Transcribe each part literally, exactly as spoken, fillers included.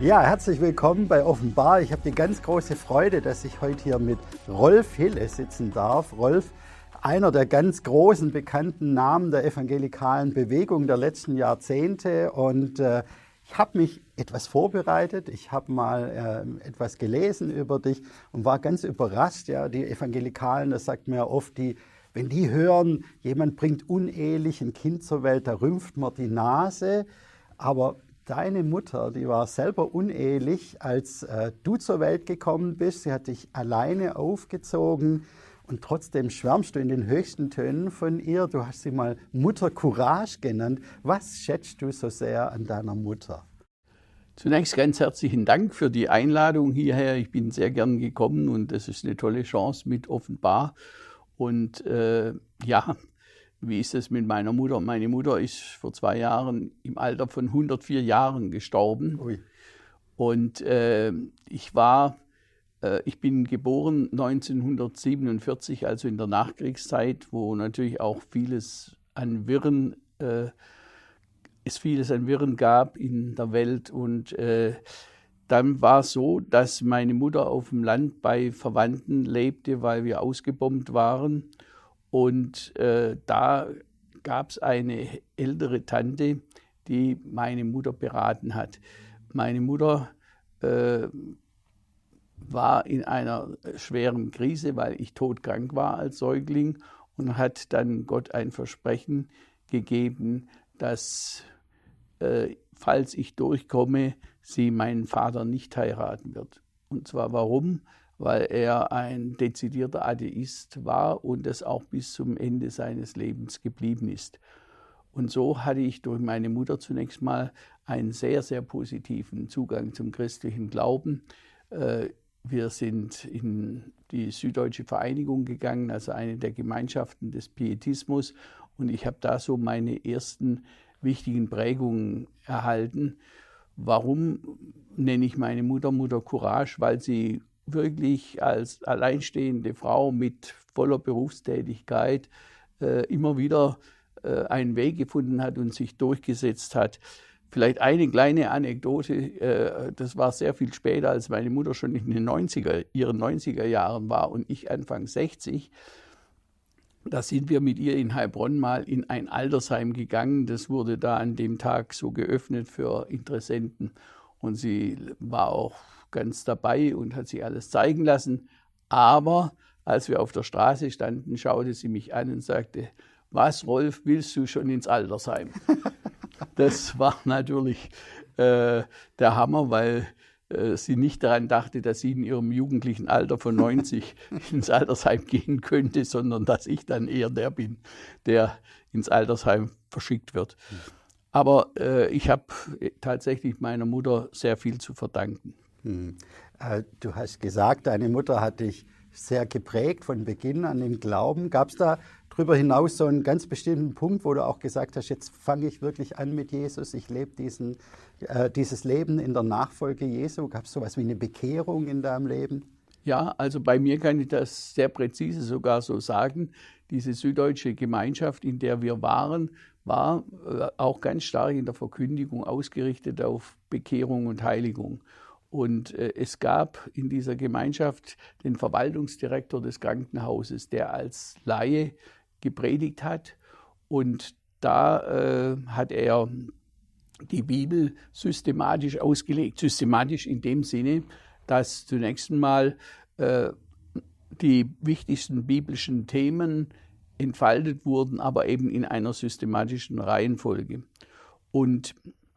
Ja, herzlich willkommen bei Offenbar. Ich habe die ganz große Freude, dass ich heute hier mit Rolf Hille sitzen darf. Rolf, einer der ganz großen bekannten Namen der evangelikalen Bewegung der letzten Jahrzehnte. Und äh, ich habe mich etwas vorbereitet. Ich habe mal äh, etwas gelesen über dich und war ganz überrascht. Ja, die Evangelikalen, das sagt mir ja oft, die, wenn die hören, jemand bringt unehelich ein Kind zur Welt, da rümpft man die Nase. Aber deine Mutter, die war selber unehelich, als äh, du zur Welt gekommen bist. Sie hat dich alleine aufgezogen und trotzdem schwärmst du in den höchsten Tönen von ihr. Du hast sie mal Mutter Courage genannt. Was schätzt du so sehr an deiner Mutter? Zunächst ganz herzlichen Dank für die Einladung hierher. Ich bin sehr gern gekommen und das ist eine tolle Chance mit Offenbar. Und äh, ja, wie ist es mit meiner Mutter? Meine Mutter ist vor zwei Jahren im Alter von hundertvier Jahren gestorben. Ui. Und äh, ich war, äh, ich bin geboren neunzehnhundertsiebenundvierzig, also in der Nachkriegszeit, wo natürlich auch vieles an Wirren, äh, es vieles an Wirren gab in der Welt. Und äh, dann war es so, dass meine Mutter auf dem Land bei Verwandten lebte, weil wir ausgebombt waren. Und äh, da gab es eine ältere Tante, die meine Mutter beraten hat. Meine Mutter äh, war in einer schweren Krise, weil ich todkrank war als Säugling und hat dann Gott ein Versprechen gegeben, dass, äh, falls ich durchkomme, sie meinen Vater nicht heiraten wird. Und zwar warum? Weil er ein dezidierter Atheist war und das auch bis zum Ende seines Lebens geblieben ist. Und so hatte ich durch meine Mutter zunächst mal einen sehr, sehr positiven Zugang zum christlichen Glauben. Wir sind in die Süddeutsche Vereinigung gegangen, also eine der Gemeinschaften des Pietismus. Und ich habe da so meine ersten wichtigen Prägungen erhalten. Warum nenne ich meine Mutter Mutter Courage? Weil sie wirklich als alleinstehende Frau mit voller Berufstätigkeit äh, immer wieder äh, einen Weg gefunden hat und sich durchgesetzt hat. Vielleicht eine kleine Anekdote, äh, das war sehr viel später, als meine Mutter schon in den neunziger, ihren neunziger Jahren war und ich Anfang sechzig. Da sind wir mit ihr in Heilbronn mal in ein Altersheim gegangen. Das wurde da an dem Tag so geöffnet für Interessenten. Und sie war auch ganz dabei und hat sich alles zeigen lassen. Aber als wir auf der Straße standen, schaute sie mich an und sagte, was, Rolf, willst du schon ins Altersheim? Das war natürlich äh, der Hammer, weil äh, sie nicht daran dachte, dass sie in ihrem jugendlichen Alter von neunzig ins Altersheim gehen könnte, sondern dass ich dann eher der bin, der ins Altersheim verschickt wird. Aber äh, ich habe tatsächlich meiner Mutter sehr viel zu verdanken. Hm. Äh, du hast gesagt, deine Mutter hat dich sehr geprägt von Beginn an im Glauben. Gab es da darüber hinaus so einen ganz bestimmten Punkt, wo du auch gesagt hast, jetzt fange ich wirklich an mit Jesus, ich lebe diesen, äh, dieses Leben in der Nachfolge Jesu? Gab es so etwas wie eine Bekehrung in deinem Leben? Ja, also bei mir kann ich das sehr präzise sogar so sagen. Diese süddeutsche Gemeinschaft, in der wir waren, war äh, auch ganz stark in der Verkündigung ausgerichtet auf Bekehrung und Heiligung. Und äh, es gab in dieser Gemeinschaft den Verwaltungsdirektor des Krankenhauses, der als Laie gepredigt hat. Und da äh, hat er die Bibel systematisch ausgelegt. Systematisch in dem Sinne, dass zunächst einmal äh, die wichtigsten biblischen Themen entfaltet wurden, aber eben in einer systematischen Reihenfolge. Und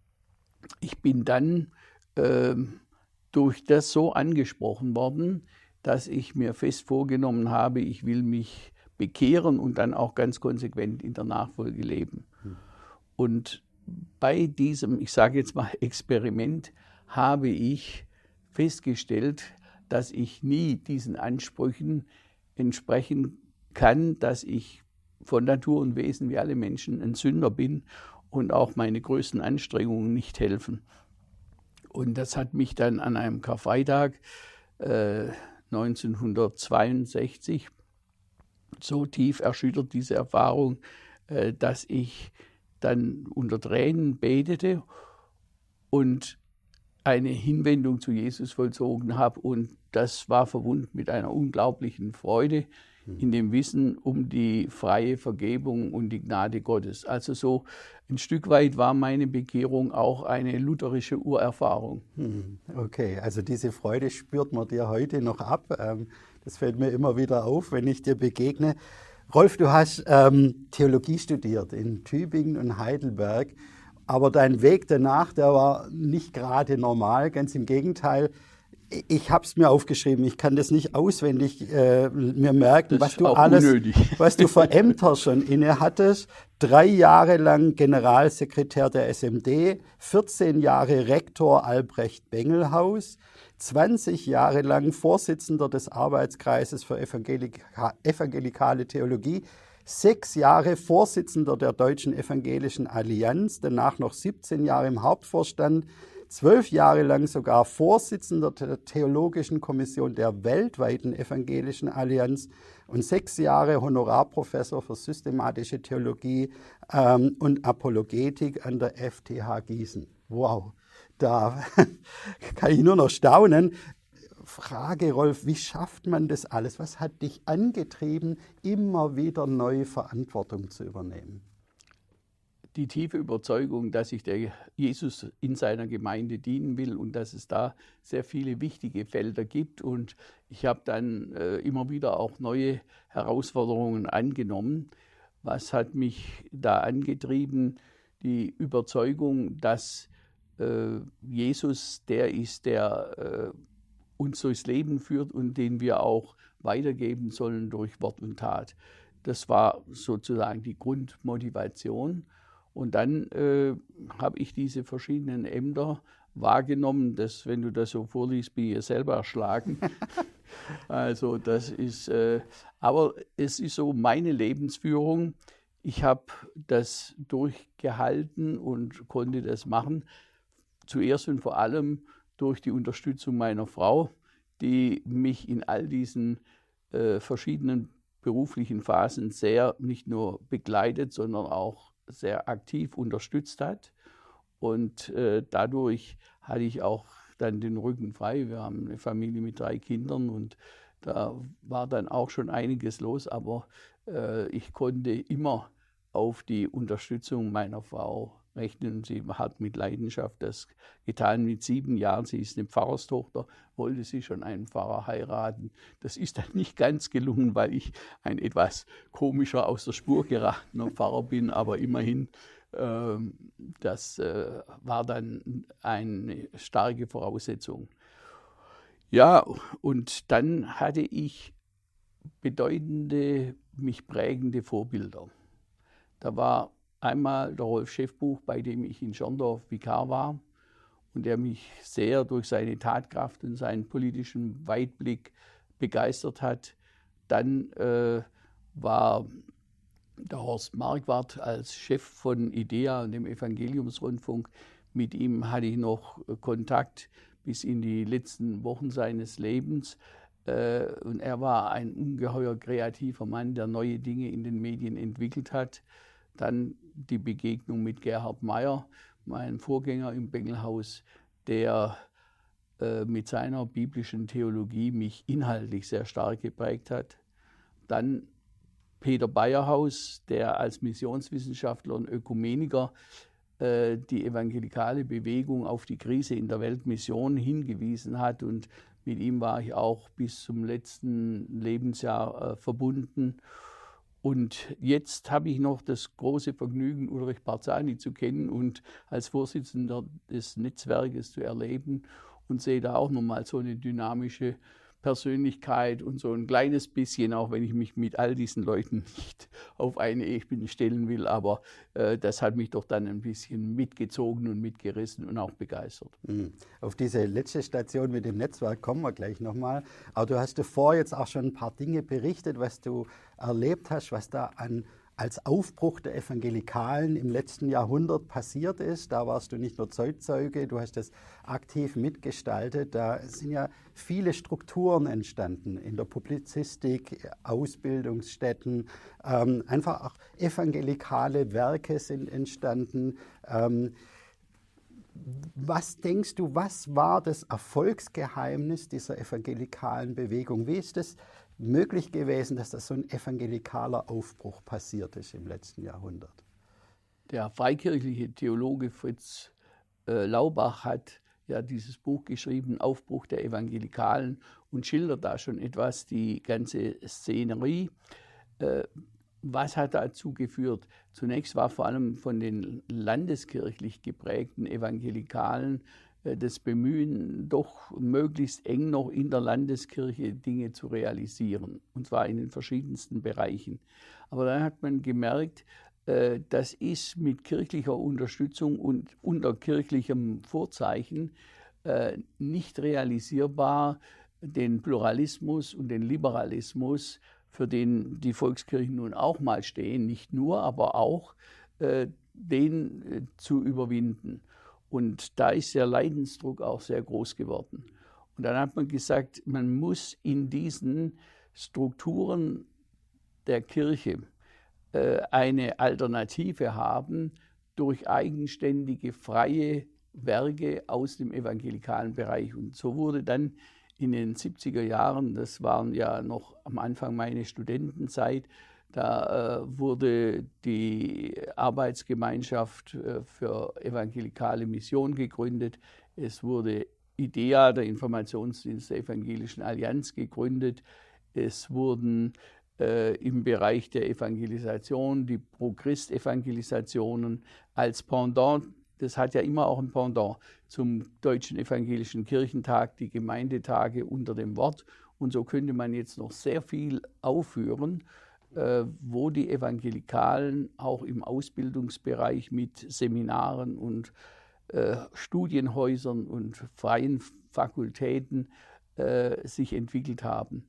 ich bin dann äh, durch das so angesprochen worden, dass ich mir fest vorgenommen habe, ich will mich bekehren und dann auch ganz konsequent in der Nachfolge leben. Hm. Und bei diesem, ich sage jetzt mal Experiment, habe ich festgestellt, dass ich nie diesen Ansprüchen entsprechen kann, dass ich von Natur und Wesen wie alle Menschen ein Sünder bin und auch meine größten Anstrengungen nicht helfen. Und das hat mich dann an einem Karfreitag äh, neunzehnhundertzweiundsechzig so tief erschüttert, diese Erfahrung, äh, dass ich dann unter Tränen betete und eine Hinwendung zu Jesus vollzogen habe. Und das war verbunden mit einer unglaublichen Freude in dem Wissen um die freie Vergebung und die Gnade Gottes. Also so ein Stück weit war meine Bekehrung auch eine lutherische Urerfahrung. Okay, also diese Freude spürt man dir heute noch ab. Das fällt mir immer wieder auf, wenn ich dir begegne. Rolf, du hast ähm, Theologie studiert in Tübingen und Heidelberg, aber dein Weg danach, der war nicht gerade normal, ganz im Gegenteil. Ich habe es mir aufgeschrieben, ich kann das nicht auswendig äh, mir merken, das was du alles, unnötig. was du für Ämter schon inne hattest. Drei Jahre lang Generalsekretär der S M D, vierzehn Jahre Rektor Albrecht-Bengel-Haus, zwanzig Jahre lang Vorsitzender des Arbeitskreises für Evangelika- evangelikale Theologie, sechs Jahre Vorsitzender der Deutschen Evangelischen Allianz, danach noch siebzehn Jahre im Hauptvorstand, zwölf Jahre lang sogar Vorsitzender der Theologischen Kommission der weltweiten Evangelischen Allianz und sechs Jahre Honorarprofessor für systematische Theologie ähm, und Apologetik an der F T H Gießen. Wow, da kann ich nur noch staunen. Frage, Rolf, wie schafft man das alles? Was hat dich angetrieben, immer wieder neue Verantwortung zu übernehmen? Die tiefe Überzeugung, dass ich der Jesus in seiner Gemeinde dienen will und dass es da sehr viele wichtige Felder gibt. Und ich habe dann äh, immer wieder auch neue Herausforderungen angenommen. Was hat mich da angetrieben? Die Überzeugung, dass äh, Jesus der ist, der äh, uns durchs Leben führt und den wir auch weitergeben sollen durch Wort und Tat. Das war sozusagen die Grundmotivation. Und dann äh, habe ich diese verschiedenen Ämter wahrgenommen, dass, wenn du das so vorliest, bin ich selber erschlagen. Also das ist, äh, aber es ist so meine Lebensführung. Ich habe das durchgehalten und konnte das machen. Zuerst und vor allem durch die Unterstützung meiner Frau, die mich in all diesen äh, verschiedenen beruflichen Phasen sehr nicht nur begleitet, sondern auch sehr aktiv unterstützt hat. Und äh, dadurch hatte ich auch dann den Rücken frei. Wir haben eine Familie mit drei Kindern und da war dann auch schon einiges los, aber äh, ich konnte immer auf die Unterstützung meiner Frau rechnen. Sie hat mit Leidenschaft das getan. Mit sieben Jahren, sie ist eine Pfarrerstochter, wollte sie schon einen Pfarrer heiraten. Das ist dann nicht ganz gelungen, weil ich ein etwas komischer, aus der Spur geratener Pfarrer bin, aber immerhin, äh, das äh, war dann eine starke Voraussetzung. Ja, und dann hatte ich bedeutende, mich prägende Vorbilder. Da war einmal der Rolf Schäffbuch, bei dem ich in Schorndorf Vikar war und der mich sehr durch seine Tatkraft und seinen politischen Weitblick begeistert hat. Dann äh, war der Horst Marquardt als Chef von IDEA und dem Evangeliumsrundfunk. Mit ihm hatte ich noch Kontakt bis in die letzten Wochen seines Lebens. Äh, und er war ein ungeheuer kreativer Mann, der neue Dinge in den Medien entwickelt hat. Dann die Begegnung mit Gerhard Meyer, meinem Vorgänger im Bengelhaus, der äh, mit seiner biblischen Theologie mich inhaltlich sehr stark geprägt hat. Dann Peter Bayerhaus, der als Missionswissenschaftler und Ökumeniker äh, die evangelikale Bewegung auf die Krise in der Weltmission hingewiesen hat. Und mit ihm war ich auch bis zum letzten Lebensjahr äh, verbunden. Und jetzt habe ich noch das große Vergnügen, Ulrich Barzani zu kennen und als Vorsitzender des Netzwerkes zu erleben und sehe da auch nochmal so eine dynamische Persönlichkeit und so ein kleines bisschen, auch wenn ich mich mit all diesen Leuten nicht auf eine Ebene stellen will, aber äh, das hat mich doch dann ein bisschen mitgezogen und mitgerissen und auch begeistert. Mhm. Auf diese letzte Station mit dem Netzwerk kommen wir gleich nochmal. Aber du hast davor jetzt auch schon ein paar Dinge berichtet, was du erlebt hast, was da an als Aufbruch der Evangelikalen im letzten Jahrhundert passiert ist. Da warst du nicht nur Zeitzeuge, du hast das aktiv mitgestaltet. Da sind ja viele Strukturen entstanden in der Publizistik, Ausbildungsstätten, ähm, einfach auch evangelikale Werke sind entstanden. Ähm, Was denkst du, was war das Erfolgsgeheimnis dieser evangelikalen Bewegung? Wie ist es möglich gewesen, dass das so ein evangelikaler Aufbruch passiert ist im letzten Jahrhundert? Der freikirchliche Theologe Fritz äh, Laubach hat ja dieses Buch geschrieben, Aufbruch der Evangelikalen, und schildert da schon etwas die ganze Szenerie. Äh, was hat dazu geführt? Zunächst war vor allem von den landeskirchlich geprägten Evangelikalen äh, das Bemühen, doch möglichst eng noch in der Landeskirche Dinge zu realisieren, und zwar in den verschiedensten Bereichen. Aber dann hat man gemerkt, das ist mit kirchlicher Unterstützung und unter kirchlichem Vorzeichen nicht realisierbar, den Pluralismus und den Liberalismus, für den die Volkskirchen nun auch mal stehen, nicht nur, aber auch, den zu überwinden. Und da ist der Leidensdruck auch sehr groß geworden. Und dann hat man gesagt, man muss in diesen Strukturen der Kirche eine Alternative haben durch eigenständige, freie Werke aus dem evangelikalen Bereich. Und so wurde dann in den siebziger Jahren, das waren ja noch am Anfang meine Studentenzeit, da äh, wurde die Arbeitsgemeinschaft äh, für evangelikale Mission gegründet. Es wurde IDEA, der Informationsdienst der Evangelischen Allianz, gegründet. Es wurden äh, im Bereich der Evangelisation die Pro-Christ-Evangelisationen als Pendant, das hat ja immer auch ein Pendant zum Deutschen Evangelischen Kirchentag, die Gemeindetage unter dem Wort. Und so könnte man jetzt noch sehr viel aufführen, äh, wo die Evangelikalen auch im Ausbildungsbereich mit Seminaren und äh, Studienhäusern und freien Fakultäten äh, sich entwickelt haben.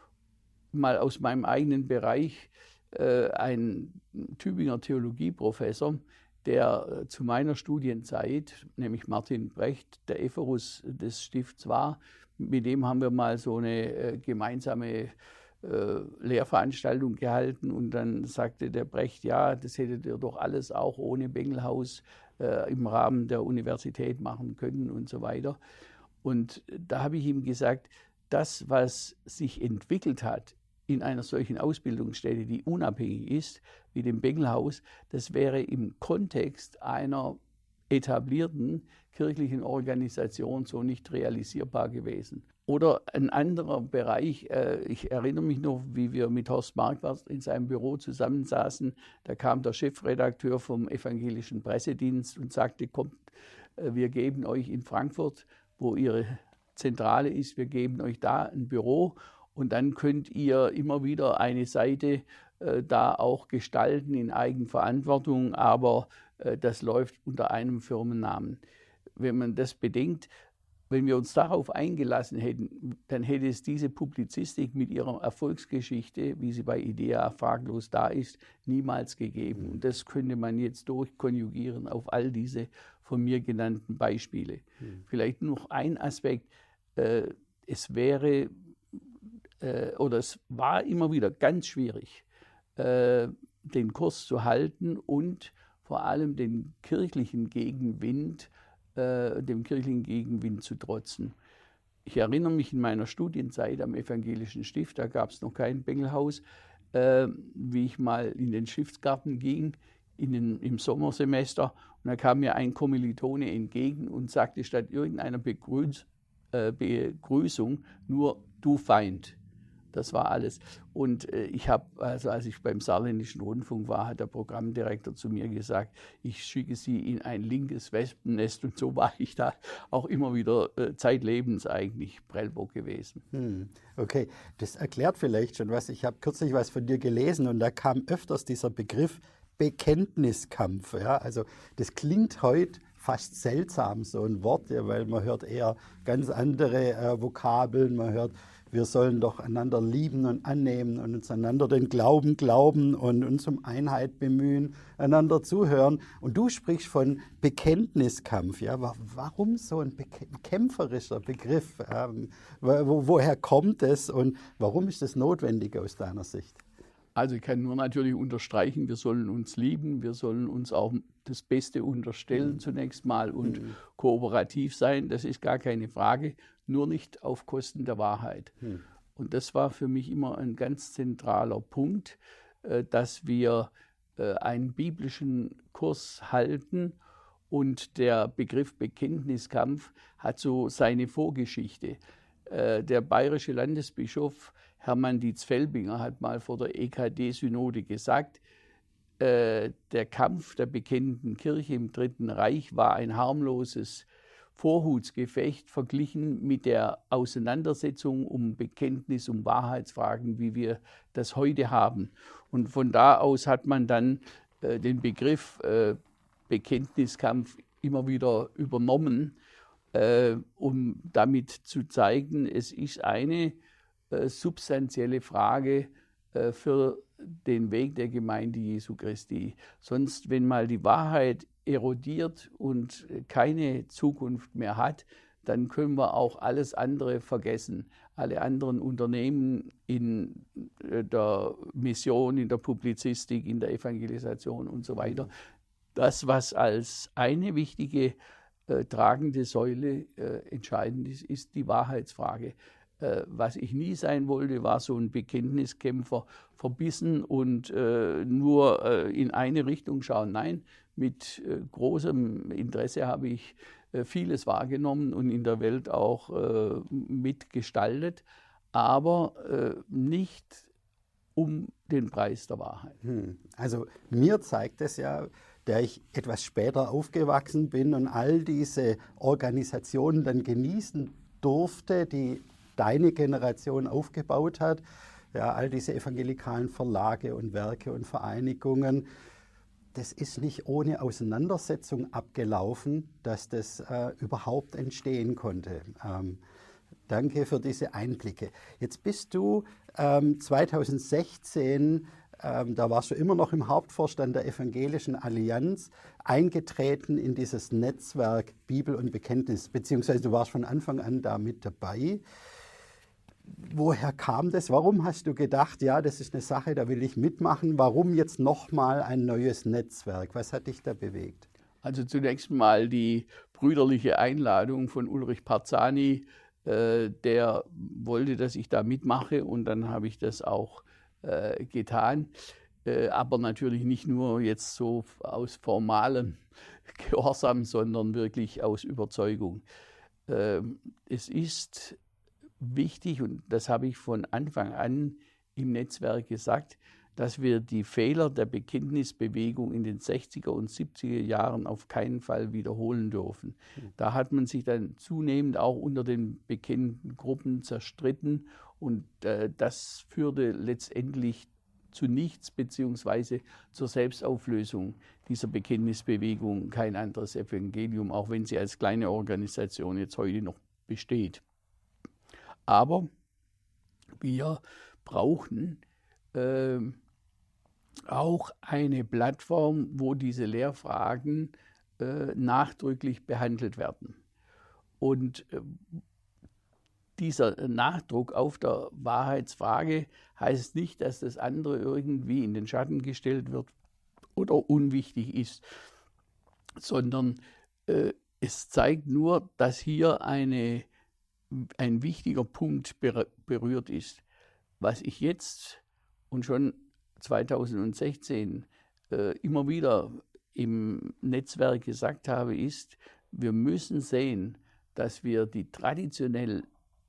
Mal aus meinem eigenen Bereich, äh, ein Tübinger Theologieprofessor, der zu meiner Studienzeit, nämlich Martin Brecht, der Ephorus des Stifts war, mit dem haben wir mal so eine äh, gemeinsame äh, Lehrveranstaltung gehalten, und dann sagte der Brecht, ja, das hättet ihr doch alles auch ohne Bengelhaus äh, im Rahmen der Universität machen können und so weiter. Und da habe ich ihm gesagt, das, was sich entwickelt hat in einer solchen Ausbildungsstätte, die unabhängig ist, wie dem Bengelhaus, das wäre im Kontext einer etablierten kirchlichen Organisation so nicht realisierbar gewesen. Oder ein anderer Bereich, äh, ich erinnere mich noch, wie wir mit Horst Marquardt in seinem Büro zusammensaßen, da kam der Chefredakteur vom Evangelischen Pressedienst und sagte, kommt, äh, wir geben euch in Frankfurt, wo ihre Zentrale ist, wir geben euch da ein Büro, und dann könnt ihr immer wieder eine Seite äh, da auch gestalten in Eigenverantwortung, aber äh, das läuft unter einem Firmennamen. Wenn man das bedenkt, wenn wir uns darauf eingelassen hätten, dann hätte es diese Publizistik mit ihrer Erfolgsgeschichte, wie sie bei IDEA fraglos da ist, niemals gegeben. Und das könnte man jetzt durchkonjugieren auf all diese von mir genannten Beispiele. Mhm. Vielleicht noch ein Aspekt, äh, es wäre oder es war immer wieder ganz schwierig, äh, den Kurs zu halten und vor allem den kirchlichen Gegenwind, äh, dem kirchlichen Gegenwind zu trotzen. Ich erinnere mich in meiner Studienzeit am Evangelischen Stift, da gab es noch kein Bengelhaus, äh, wie ich mal in den Stiftsgarten ging in den, im Sommersemester, und da kam mir ein Kommilitone entgegen und sagte statt irgendeiner Begrüß, äh, Begrüßung nur "Du Feind". Das war alles. Und äh, ich habe, also als ich beim Saarländischen Rundfunk war, hat der Programmdirektor zu mir gesagt, ich schicke Sie in ein linkes Wespennest. Und so war ich da auch immer wieder äh, zeitlebens eigentlich Prellbock gewesen. Hm, okay, das erklärt vielleicht schon was. Ich habe kürzlich was von dir gelesen, und da kam öfters dieser Begriff Bekenntniskampf. Ja? Also das klingt heute fast seltsam, so ein Wort, ja, weil man hört eher ganz andere äh, Vokabeln, man hört, wir sollen doch einander lieben und annehmen und uns einander den Glauben glauben und uns um Einheit bemühen, einander zuhören. Und du sprichst von Bekenntniskampf. Ja? Warum so ein kämpferischer Begriff? Ähm, wo, woher kommt es und warum ist es notwendig aus deiner Sicht? Also ich kann nur natürlich unterstreichen, wir sollen uns lieben, wir sollen uns auch das Beste unterstellen zunächst mal und mhm. kooperativ sein, das ist gar keine Frage, nur nicht auf Kosten der Wahrheit. Mhm. Und das war für mich immer ein ganz zentraler Punkt, dass wir einen biblischen Kurs halten und der Begriff Bekenntniskampf hat so seine Vorgeschichte. Der bayerische Landesbischof Hermann Dietz-Felbinger hat mal vor der E K D-Synode gesagt, äh, der Kampf der bekennenden Kirche im Dritten Reich war ein harmloses Vorhutsgefecht verglichen mit der Auseinandersetzung um Bekenntnis, um Wahrheitsfragen, wie wir das heute haben. Und von da aus hat man dann äh, den Begriff äh, Bekenntniskampf immer wieder übernommen, äh, um damit zu zeigen, es ist eine äh, substanzielle Frage äh, für den Weg der Gemeinde Jesu Christi. Sonst, wenn mal die Wahrheit erodiert und keine Zukunft mehr hat, dann können wir auch alles andere vergessen. Alle anderen Unternehmen in der Mission, in der Publizistik, in der Evangelisation und so weiter. Das, was als eine wichtige äh, tragende Säule äh, entscheidend ist, ist die Wahrheitsfrage. Äh, was ich nie sein wollte, war so ein Bekenntniskämpfer, verbissen und äh, nur äh, in eine Richtung schauen. Nein, mit äh, großem Interesse habe ich äh, vieles wahrgenommen und in der Welt auch äh, mitgestaltet, aber äh, nicht um den Preis der Wahrheit. Hm. Also mir zeigt es ja, der ich etwas später aufgewachsen bin und all diese Organisationen dann genießen durfte, die deine Generation aufgebaut hat, ja, all diese evangelikalen Verlage und Werke und Vereinigungen, das ist nicht ohne Auseinandersetzung abgelaufen, dass das äh, überhaupt entstehen konnte. Ähm, danke für diese Einblicke. Jetzt bist du ähm, zweitausendsechzehn, ähm, da warst du immer noch im Hauptvorstand der Evangelischen Allianz, eingetreten in dieses Netzwerk Bibel und Bekenntnis, beziehungsweise du warst von Anfang an da mit dabei. Woher kam das? Warum hast du gedacht, ja, das ist eine Sache, da will ich mitmachen? Warum jetzt nochmal ein neues Netzwerk? Was hat dich da bewegt? Also zunächst mal die brüderliche Einladung von Ulrich Parzani, äh, der wollte, dass ich da mitmache und dann habe ich das auch äh, getan. Äh, aber natürlich nicht nur jetzt so aus formalem Gehorsam, sondern wirklich aus Überzeugung. Äh, es ist wichtig, und das habe ich von Anfang an im Netzwerk gesagt, dass wir die Fehler der Bekenntnisbewegung in den sechziger und siebziger Jahren auf keinen Fall wiederholen dürfen. Da hat man sich dann zunehmend auch unter den bekennenden Gruppen zerstritten und äh, das führte letztendlich zu nichts beziehungsweise zur Selbstauflösung dieser Bekenntnisbewegung. Kein anderes Evangelium, auch wenn sie als kleine Organisation jetzt heute noch besteht. Aber wir brauchen äh, auch eine Plattform, wo diese Lehrfragen äh, nachdrücklich behandelt werden. Und äh, dieser Nachdruck auf der Wahrheitsfrage heißt nicht, dass das andere irgendwie in den Schatten gestellt wird oder unwichtig ist, sondern äh, es zeigt nur, dass hier eine ein wichtiger Punkt berührt ist. Was ich jetzt und schon zweitausendsechzehn äh, immer wieder im Netzwerk gesagt habe, ist, wir müssen sehen, dass wir die traditionell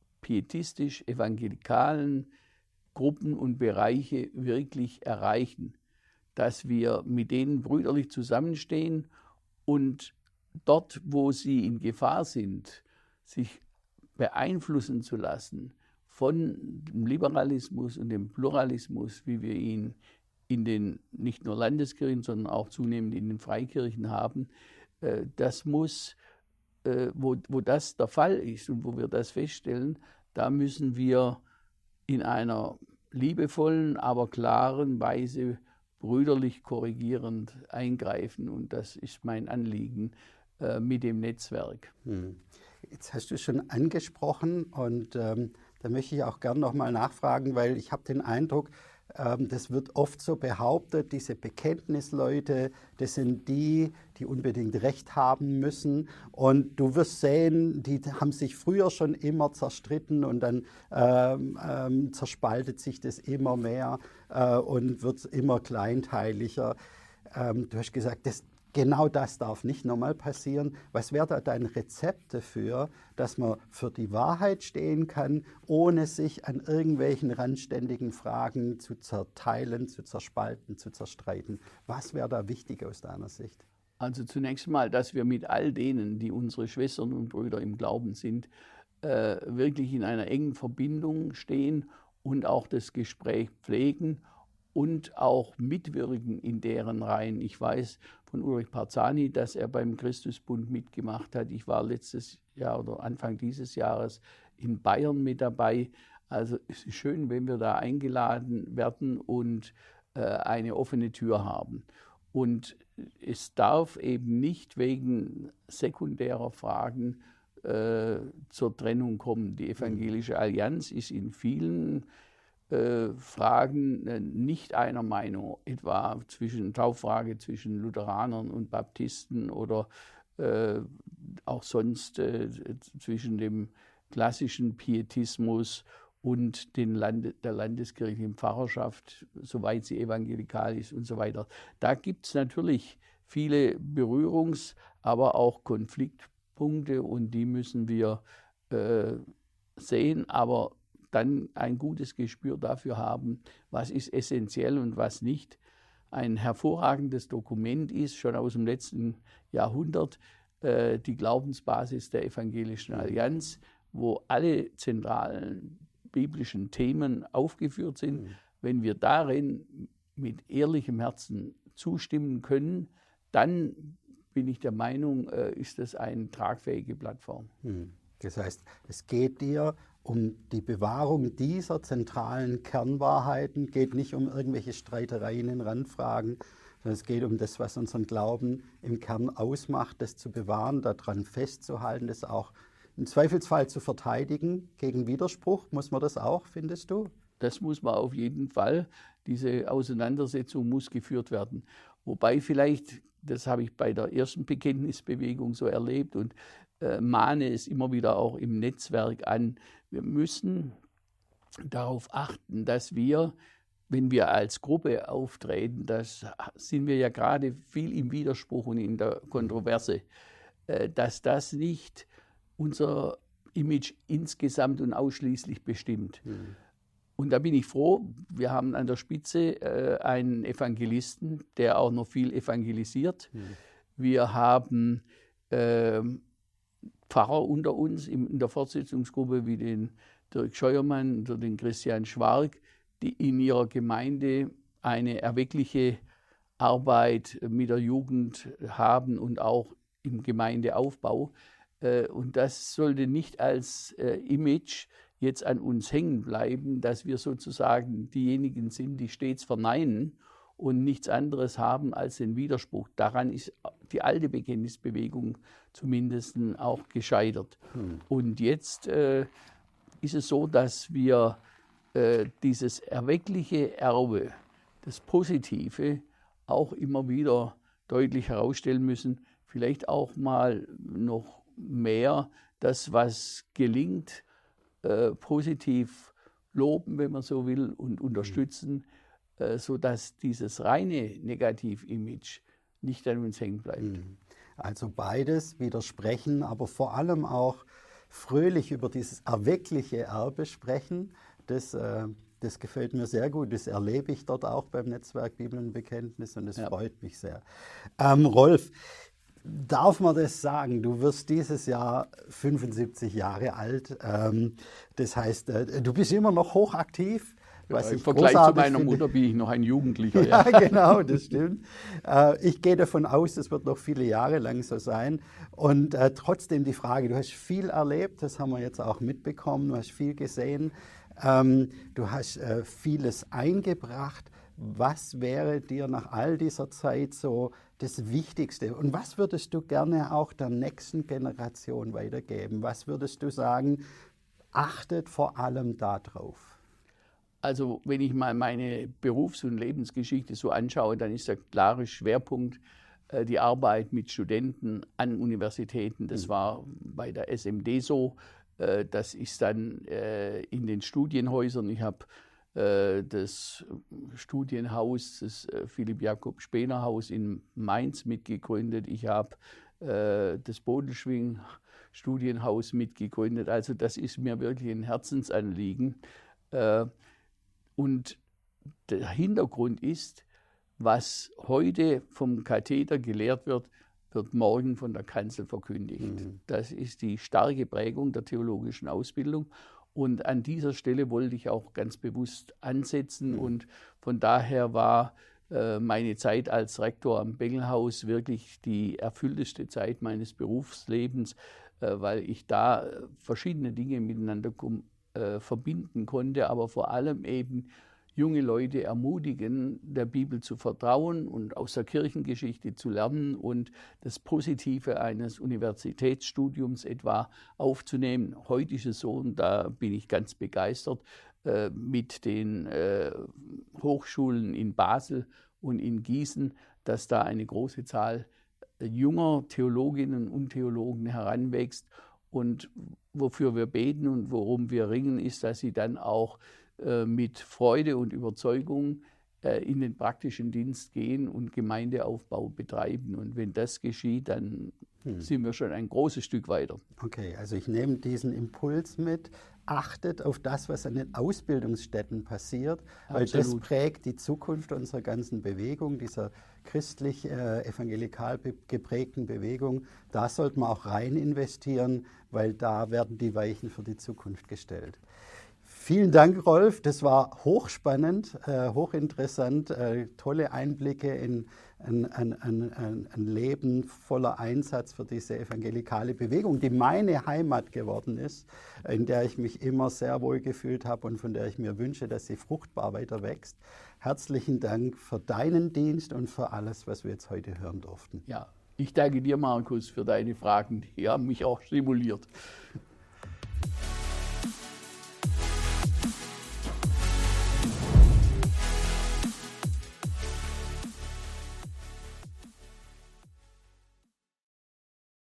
pietistisch-evangelikalen Gruppen und Bereiche wirklich erreichen, dass wir mit denen brüderlich zusammenstehen und dort, wo sie in Gefahr sind, sich beeinflussen zu lassen von dem Liberalismus und dem Pluralismus, wie wir ihn in den nicht nur Landeskirchen, sondern auch zunehmend in den Freikirchen haben, das muss, wo, wo das der Fall ist und wo wir das feststellen, da müssen wir in einer liebevollen, aber klaren Weise brüderlich korrigierend eingreifen. Und das ist mein Anliegen äh, mit dem Netzwerk. Hm. Jetzt hast du es schon angesprochen und ähm, da möchte ich auch gern nochmal nachfragen, weil ich habe den Eindruck, Ähm, das wird oft so behauptet, diese Bekenntnisleute, das sind die, die unbedingt Recht haben müssen. Und du wirst sehen, die haben sich früher schon immer zerstritten und dann ähm, ähm, zerspaltet sich das immer mehr äh, und wird immer kleinteiliger. Ähm, du hast gesagt, das Genau das darf nicht nochmal passieren. Was wäre da dein Rezept dafür, dass man für die Wahrheit stehen kann, ohne sich an irgendwelchen randständigen Fragen zu zerteilen, zu zerspalten, zu zerstreiten? Was wäre da wichtig aus deiner Sicht? Also zunächst mal, dass wir mit all denen, die unsere Schwestern und Brüder im Glauben sind, äh, wirklich in einer engen Verbindung stehen und auch das Gespräch pflegen und auch mitwirken in deren Reihen. Ich weiß von Ulrich Parzani, dass er beim Christusbund mitgemacht hat. Ich war letztes Jahr oder Anfang dieses Jahres in Bayern mit dabei. Also es ist schön, wenn wir da eingeladen werden und äh, eine offene Tür haben. Und es darf eben nicht wegen sekundärer Fragen äh, zur Trennung kommen. Die Evangelische Allianz ist in vielen Äh, Fragen äh, nicht einer Meinung, etwa zwischen Tauffrage zwischen Lutheranern und Baptisten oder äh, auch sonst äh, zwischen dem klassischen Pietismus und den Lande, der landeskirchlichen Pfarrerschaft, soweit sie evangelikal ist und so weiter. Da gibt es natürlich viele Berührungs-, aber auch Konfliktpunkte und die müssen wir äh, sehen, aber dann ein gutes Gespür dafür haben, was ist essentiell und was nicht. Ein hervorragendes Dokument ist, schon aus dem letzten Jahrhundert, äh, die Glaubensbasis der Evangelischen Allianz, wo alle zentralen biblischen Themen aufgeführt sind. Mhm. Wenn wir darin mit ehrlichem Herzen zustimmen können, dann bin ich der Meinung, äh, ist das eine tragfähige Plattform. Mhm. Das heißt, es geht dir um die Bewahrung dieser zentralen Kernwahrheiten, geht nicht um irgendwelche Streitereien in Randfragen, sondern es geht um das, was unseren Glauben im Kern ausmacht, das zu bewahren, daran festzuhalten, das auch im Zweifelsfall zu verteidigen gegen Widerspruch. Muss man das auch, findest du? Das muss man auf jeden Fall. Diese Auseinandersetzung muss geführt werden. Wobei vielleicht, das habe ich bei der ersten Bekenntnisbewegung so erlebt und äh, mahne es immer wieder auch im Netzwerk an, wir müssen darauf achten, dass wir, wenn wir als Gruppe auftreten, das sind wir ja gerade viel im Widerspruch und in der Kontroverse, äh, dass das nicht unser Image insgesamt und ausschließlich bestimmt. Mhm. Und da bin ich froh, wir haben an der Spitze äh, einen Evangelisten, der auch noch viel evangelisiert. Mhm. Wir haben äh, Pfarrer unter uns in der Fortsetzungsgruppe wie den Dirk Scheuermann oder den Christian Schwark, die in ihrer Gemeinde eine erweckliche Arbeit mit der Jugend haben und auch im Gemeindeaufbau. Und das sollte nicht als Image jetzt an uns hängen bleiben, dass wir sozusagen diejenigen sind, die stets verneinen und nichts anderes haben als den Widerspruch. Daran ist die alte Bekenntnisbewegung zumindest auch gescheitert. Hm. Und jetzt äh, ist es so, dass wir äh, dieses erweckliche Erbe, das Positive, auch immer wieder deutlich herausstellen müssen. Vielleicht auch mal noch mehr das, was gelingt, äh, positiv loben, wenn man so will, und unterstützen, äh, sodass dieses reine Negativ-Image nicht an uns hängen bleibt. Also beides widersprechen, aber vor allem auch fröhlich über dieses erweckliche Erbe sprechen, das, äh, das gefällt mir sehr gut. Das erlebe ich dort auch beim Netzwerk Bibel und Bekenntnis und das ja. freut mich sehr. Ähm, Rolf, darf man das sagen? Du wirst dieses Jahr fünfundsiebzig Jahre alt. Ähm, das heißt, äh, du bist immer noch hochaktiv. Was ja, Im Vergleich zu meiner finde. Mutter bin ich noch ein Jugendlicher. Ja, ja genau, das stimmt. Äh, ich gehe davon aus, das wird noch viele Jahre lang so sein. Und äh, trotzdem die Frage, du hast viel erlebt, das haben wir jetzt auch mitbekommen, du hast viel gesehen, ähm, du hast äh, vieles eingebracht. Was wäre dir nach all dieser Zeit so das Wichtigste? Und was würdest du gerne auch der nächsten Generation weitergeben? Was würdest du sagen, achtet vor allem darauf? Also wenn ich mal meine Berufs- und Lebensgeschichte so anschaue, dann ist der klare Schwerpunkt äh, die Arbeit mit Studenten an Universitäten. Das war bei der S M D so. Äh, das ist dann äh, in den Studienhäusern. Ich habe äh, das Studienhaus, das äh, Philipp-Jakob-Spener-Haus in Mainz mitgegründet. Ich habe äh, das Bodelschwing-Studienhaus mitgegründet. Also das ist mir wirklich ein Herzensanliegen. Äh, Und der Hintergrund ist, was heute vom Katheder gelehrt wird, wird morgen von der Kanzel verkündigt. Mhm. Das ist die starke Prägung der theologischen Ausbildung. Und an dieser Stelle wollte ich auch ganz bewusst ansetzen. Mhm. Und von daher war äh, meine Zeit als Rektor am Bengelhaus wirklich die erfüllteste Zeit meines Berufslebens, äh, weil ich da verschiedene Dinge miteinander kom- äh, verbinden konnte, aber vor allem eben junge Leute ermutigen, der Bibel zu vertrauen und aus der Kirchengeschichte zu lernen und das Positive eines Universitätsstudiums etwa aufzunehmen. Heute ist es so, und da bin ich ganz begeistert, äh, mit den äh, Hochschulen in Basel und in Gießen, dass da eine große Zahl junger Theologinnen und Theologen heranwächst. Und wofür wir beten und worum wir ringen, ist, dass sie dann auch äh, mit Freude und Überzeugung äh, in den praktischen Dienst gehen und Gemeindeaufbau betreiben. Und wenn das geschieht, dann hm. sind wir schon ein großes Stück weiter. Okay, also ich nehme diesen Impuls mit. Achtet auf das, was an den Ausbildungsstätten passiert, weil Absolut. Das prägt die Zukunft unserer ganzen Bewegung, dieser christlich-evangelikal äh, geprägten Bewegung. Da sollte man auch rein investieren, weil da werden die Weichen für die Zukunft gestellt. Vielen Dank, Rolf. Das war hochspannend, äh, hochinteressant, äh, tolle Einblicke in ein, ein, ein, ein Leben voller Einsatz für diese evangelikale Bewegung, die meine Heimat geworden ist, in der ich mich immer sehr wohl gefühlt habe und von der ich mir wünsche, dass sie fruchtbar weiter wächst. Herzlichen Dank für deinen Dienst und für alles, was wir jetzt heute hören durften. Ja, ich danke dir, Markus, für deine Fragen. Die haben mich auch stimuliert.